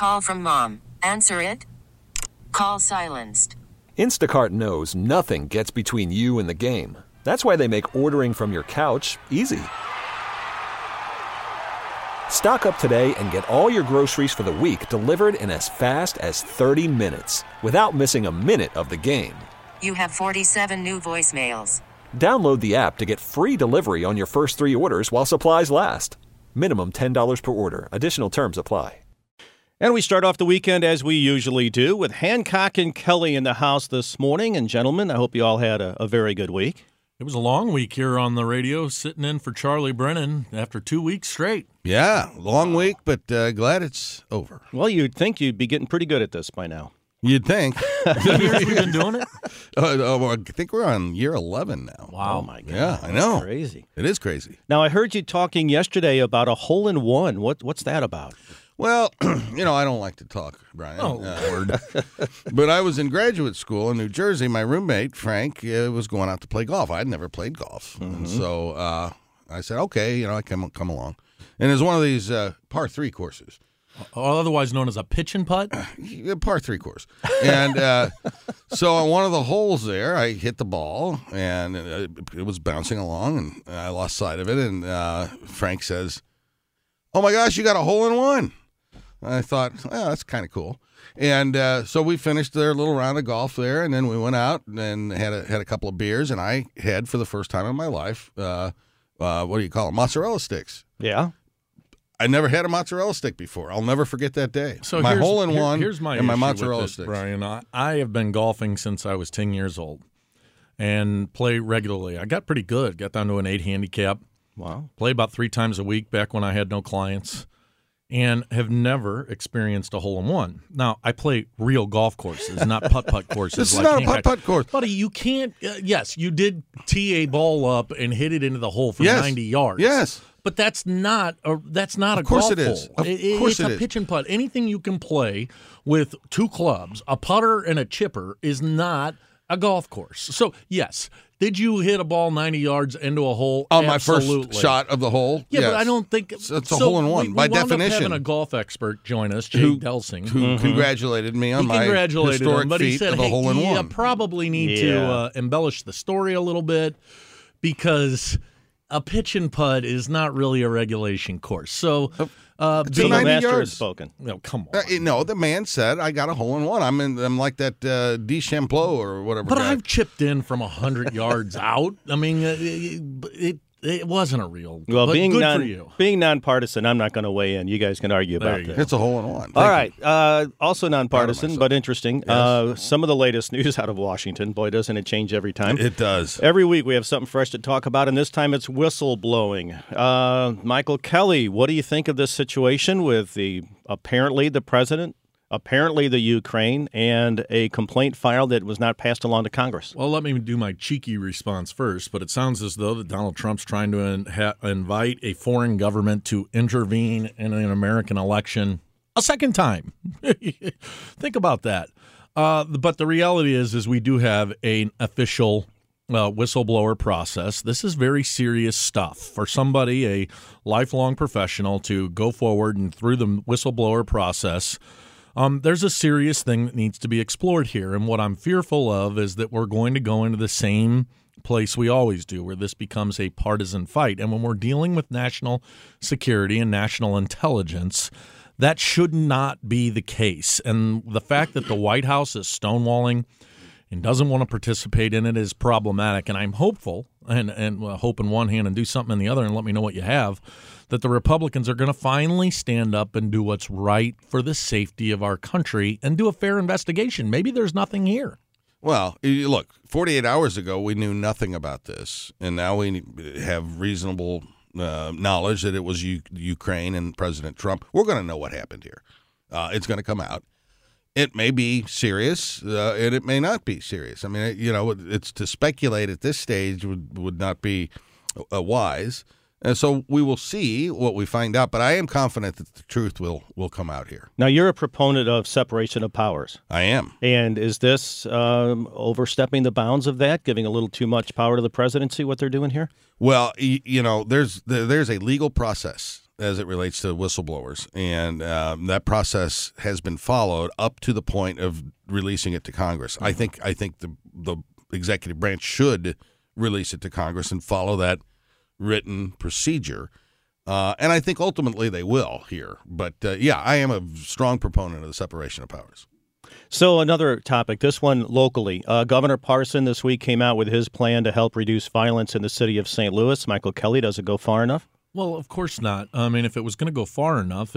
Call from mom. Answer it. Call silenced. Instacart knows nothing gets between you and the game. That's why they make ordering from your couch easy. Stock up today and get all your groceries for the week delivered in as fast as 30 minutes without missing a minute of the game. You have 47 new voicemails. Download the app to get free delivery on your first 3 orders while supplies last. Minimum $10 per order. Additional terms apply. And we start off the weekend as we usually do with Hancock and Kelly in the house this morning. And gentlemen, I hope you all had a very good week. It was a long week here on the radio, sitting in for Charlie Brennan after 2 weeks straight. Yeah, long week, but glad it's over. Well, you'd think you'd be getting pretty good at this by now. You'd think. Years we've been doing it? I think we're on year 11 now. Wow. Oh, my God. Yeah, I know. That's crazy. It is crazy. Now, I heard you talking yesterday about a hole-in-one. What's that about? Well, I don't like to talk, Brian. Oh, Lord. But I was in graduate school in New Jersey. My roommate, Frank, was going out to play golf. I'd never played golf. Mm-hmm. And so I said, okay, I come along. And it was one of these par 3 courses. Otherwise known as a pitch and putt? Par 3 course. And so on one of the holes there, I hit the ball, and it was bouncing along, and I lost sight of it. And Frank says, oh, my gosh, you got a hole-in-one. I thought, oh, that's kind of cool. And so we finished their little round of golf there, and then we went out and had a couple of beers, and I had, for the first time in my life, what do you call them, mozzarella sticks. Yeah. I never had a mozzarella stick before. I'll never forget that day. So my hole-in-one here's my and my issue mozzarella with it, sticks. Brian, I have been golfing since I was 10 years old and play regularly. I got pretty good, got down to an 8 handicap. Wow. Play about 3 times a week back when I had no clients, and have never experienced a hole-in-one. Now, I play real golf courses, not putt-putt courses. This is not a putt-putt course. Buddy, you can't yes, you did tee a ball up and hit it into the hole for 90 yards. Yes. But that's not a golf hole. Of course it is. It's a pitch and putt. Anything you can play with 2 clubs, a putter and a chipper, is not a golf course. So, yes, did you hit a ball 90 yards into a hole? On Absolutely. my first shot of the hole? Yeah, yes. but I don't think it's a hole-in-one by definition. We wound up having a golf expert join us, Jake Delsing, who congratulated me on my historic feat he said, of a hole-in-one. You probably need to embellish the story a little bit, because a pitch and putt is not really a regulation course. So, the master has spoken. No, come on. No, the man said I got a hole-in-one. I'm like that DeChamplain or whatever. But guy. I've chipped in from 100 yards out. I mean, it wasn't a real. Well, but being good for you. Being nonpartisan, I'm not going to weigh in. You guys can argue about that. It's a hole-in-one. All right. Also nonpartisan, but interesting. Yes. Some of the latest news out of Washington. Boy, doesn't it change every time. It does. Every week we have something fresh to talk about, and this time it's whistleblowing. Michael Kelly, what do you think of this situation with apparently the president, apparently the Ukraine, and a complaint filed that was not passed along to Congress? Well, let me do my cheeky response first, but it sounds as though that Donald Trump's trying to invite a foreign government to intervene in an American election a second time. Think about that. But the reality is we do have an official whistleblower process. This is very serious stuff for somebody, a lifelong professional, to go forward and through the whistleblower process. There's a serious thing that needs to be explored here, and what I'm fearful of is that we're going to go into the same place we always do, where this becomes a partisan fight. And when we're dealing with national security and national intelligence, that should not be the case. And the fact that the White House is stonewalling and doesn't want to participate in it is problematic. And I'm hopeful, and hope in one hand and do something in the other, and let me know what you have, that the Republicans are going to finally stand up and do what's right for the safety of our country and do a fair investigation. Maybe there's nothing here. Well, look, 48 hours ago we knew nothing about this, and now we have reasonable knowledge that it was Ukraine and President Trump. We're going to know what happened here. It's going to come out. It may be serious, and it may not be serious. I mean, it's to speculate at this stage would not be wise. And so we will see what we find out, but I am confident that the truth will come out here. Now, you're a proponent of separation of powers. I am. And is this overstepping the bounds of that, giving a little too much power to the presidency, what they're doing here? Well, there's a legal process as it relates to whistleblowers, and that process has been followed up to the point of releasing it to Congress. I think the executive branch should release it to Congress and follow that written procedure. And I think ultimately they will here. But, I am a strong proponent of the separation of powers. So another topic, this one locally. Governor Parson this week came out with his plan to help reduce violence in the city of St. Louis. Michael Kelly, does it go far enough? Well, of course not. I mean, if it was going to go far enough,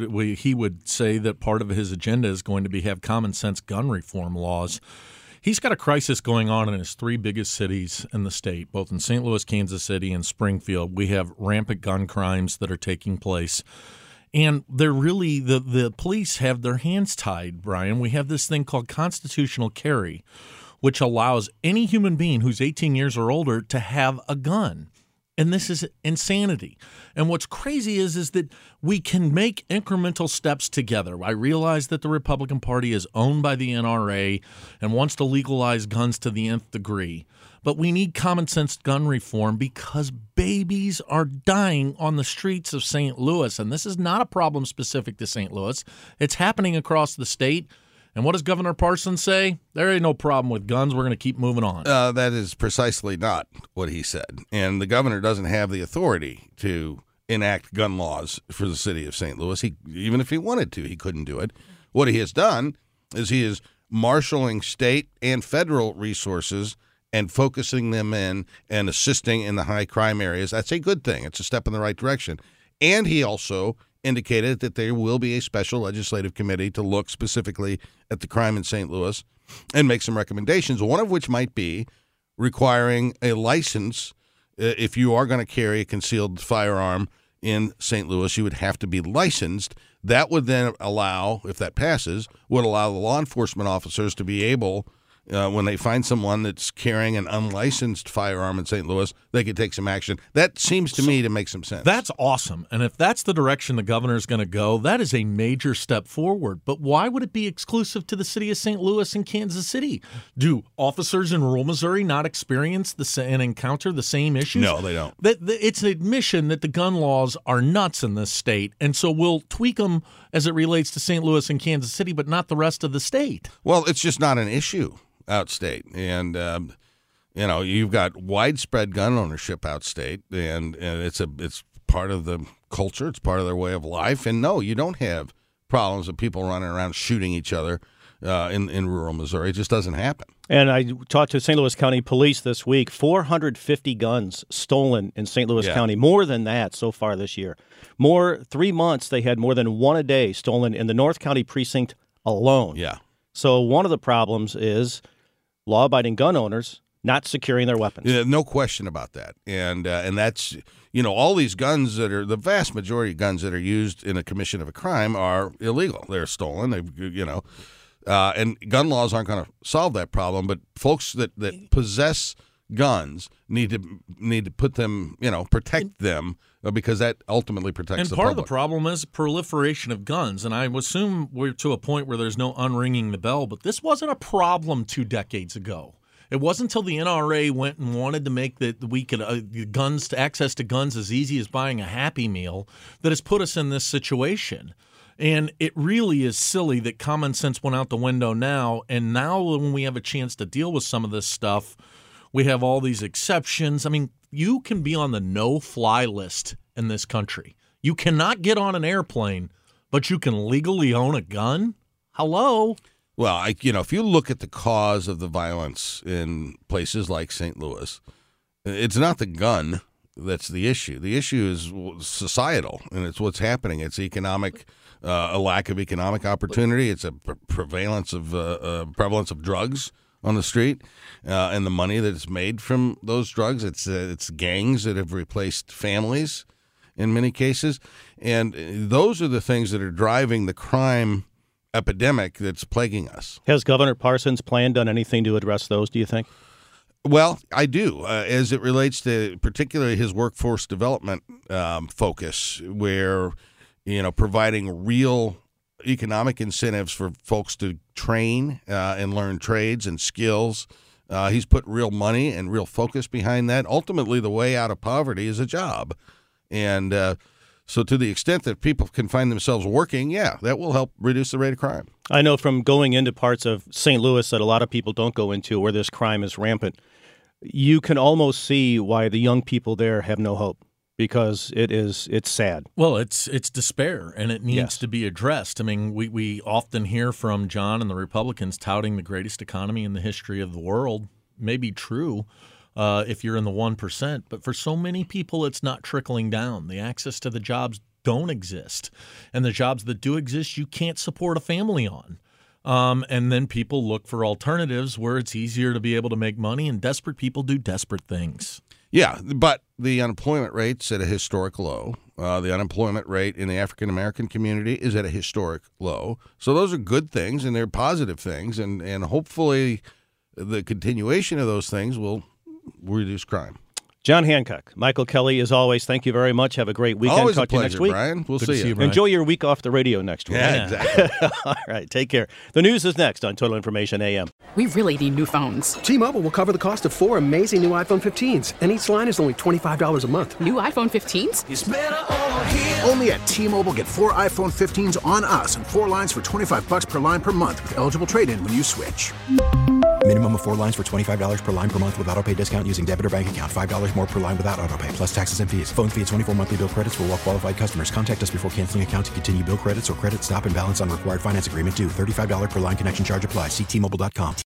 he would say that part of his agenda is going to be have common sense gun reform laws. He's got a crisis going on in his three biggest cities in the state, both in St. Louis, Kansas City, and Springfield. We have rampant gun crimes that are taking place. And they're really, the police have their hands tied, Brian. We have this thing called constitutional carry, which allows any human being who's 18 years or older to have a gun. And this is insanity. And what's crazy is that we can make incremental steps together. I realize that the Republican Party is owned by the NRA and wants to legalize guns to the nth degree. But we need common sense gun reform because babies are dying on the streets of St. Louis. And this is not a problem specific to St. Louis. It's happening across the state. And what does Governor Parsons say? There ain't no problem with guns. We're going to keep moving on. That is precisely not what he said. And the governor doesn't have the authority to enact gun laws for the city of St. Louis. Even if he wanted to, he couldn't do it. What he has done is he is marshaling state and federal resources and focusing them in and assisting in the high crime areas. That's a good thing. It's a step in the right direction. And he also indicated that there will be a special legislative committee to look specifically at the crime in St. Louis and make some recommendations, one of which might be requiring a license. If you are going to carry a concealed firearm in St. Louis, you would have to be licensed. That would then allow, if that passes, would allow the law enforcement officers to be able, when they find someone that's carrying an unlicensed firearm in St. Louis, they could take some action. That seems to me to make some sense. That's awesome. And if that's the direction the governor is going to go, that is a major step forward. But why would it be exclusive to the city of St. Louis and Kansas City? Do officers in rural Missouri not experience and encounter the same issues? No, they don't. It's an admission that the gun laws are nuts in this state. And so we'll tweak them as it relates to St. Louis and Kansas City, but not the rest of the state. Well, it's just not an issue outstate, and you've got widespread gun ownership outstate, and it's part of the culture, it's part of their way of life. And no, you don't have problems of people running around shooting each other in rural Missouri. It just doesn't happen. And I talked to St. Louis County Police this week. 450 guns stolen in St. Louis County. More than that so far this year. 3 months they had more than one a day stolen in the North County precinct alone. Yeah. So one of the problems is law-abiding gun owners not securing their weapons. Yeah, no question about that. And that's, all these guns the vast majority of guns that are used in a commission of a crime are illegal. They're stolen. And gun laws aren't going to solve that problem. But folks that possess guns need to put them, protect them, because that ultimately protects the public. And part of the problem is proliferation of guns. And I assume we're to a point where there's no unringing the bell, but this wasn't a problem 2 decades ago. It wasn't until the NRA went and wanted to make that we could access to guns as easy as buying a Happy Meal that has put us in this situation. And it really is silly that common sense went out the window now. And now when we have a chance to deal with some of this stuff, we have all these exceptions. I mean, you can be on the no-fly list in this country. You cannot get on an airplane, but you can legally own a gun? Hello? Well, if you look at the cause of the violence in places like St. Louis, it's not the gun that's the issue. The issue is societal, and it's what's happening. It's economic, a lack of economic opportunity. It's a prevalence of drugs on the street, and the money that is made from those drugs. It's gangs that have replaced families in many cases, and those are the things that are driving the crime epidemic that's plaguing us. Has Governor Parsons' plan done anything to address those, do you think? Well, I do, as it relates to particularly his workforce development focus, where, providing real economic incentives for folks to train and learn trades and skills. He's put real money and real focus behind that. Ultimately, the way out of poverty is a job. And So to the extent that people can find themselves working, yeah, that will help reduce the rate of crime. I know from going into parts of St. Louis that a lot of people don't go into where this crime is rampant, you can almost see why the young people there have no hope, because it's sad. Well, it's despair, and it needs to be addressed. I mean, we often hear from John and the Republicans touting the greatest economy in the history of the world. May be true if you're in the 1%, but for so many people, it's not trickling down. The access to the jobs don't exist, and the jobs that do exist, you can't support a family on. And then people look for alternatives where it's easier to be able to make money, and desperate people do desperate things. Yeah, but the unemployment rate's at a historic low. The unemployment rate in the African-American community is at a historic low. So those are good things, and they're positive things, and hopefully the continuation of those things will reduce crime. John Hancock, Michael Kelly, as always, thank you very much. Have a great weekend. Always Talk a to you pleasure, next week. Brian. We'll Good see to see you. you, Brian. Enjoy your week off the radio next week. Yeah, exactly. All right, take care. The news is next on Total Information AM. We really need new phones. T-Mobile will cover the cost of 4 amazing new iPhone 15s, and each line is only $25 a month. New iPhone 15s? It's better over here. Only at T-Mobile, get 4 iPhone 15s on us and 4 lines for $25 per line per month with eligible trade-in when you switch. Minimum of 4 lines for $25 per line per month with autopay discount using debit or bank account. $5 more per line without autopay, plus taxes and fees. Phone fee at 24 monthly bill credits for well-qualified customers. Contact us before canceling account to continue bill credits or credit stop and balance on required finance agreement due. $35 per line connection charge applies. See T-Mobile.com.